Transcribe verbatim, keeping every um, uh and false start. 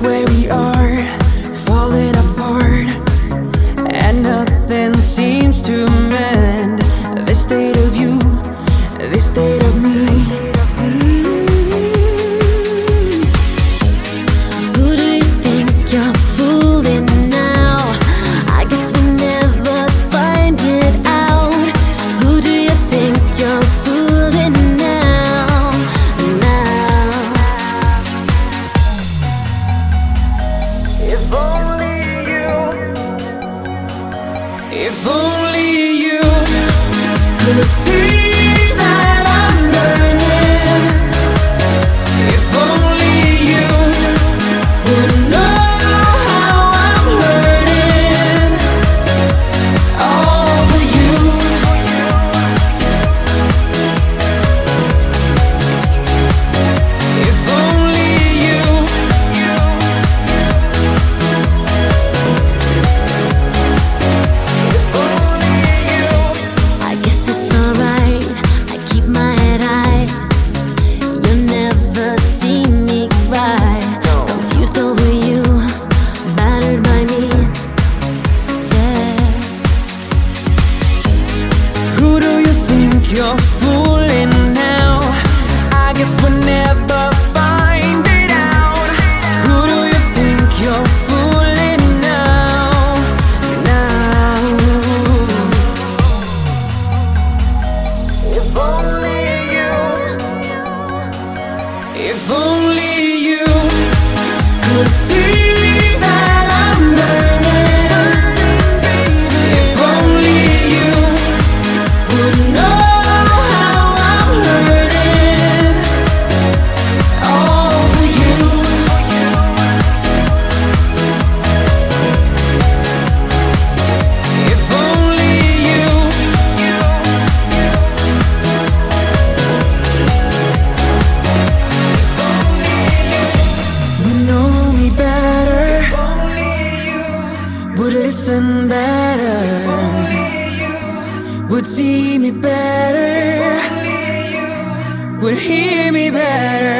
where we are, falling apart, and nothing seems to mend. This state of you, this state of me. Who do you think you're fooling now? I guess we'll never find it out. Who do you think you're fooling now? Now, if only you, If only you could see that I'm burning. If only you would know how I'm hurting over you. If only you. I guess it's alright. I keep my head high. You'll never see me cry. Confused over you, battered by me. Yeah. Who do you think you're fooling now? I guess we'll never find it out. Who do you think you're fooling now? Now, If only you, if only you could see that I'm burning. If only you would know how I'm hurting over you. If only you. Would know me better, would listen better, would see me better, would hear me better.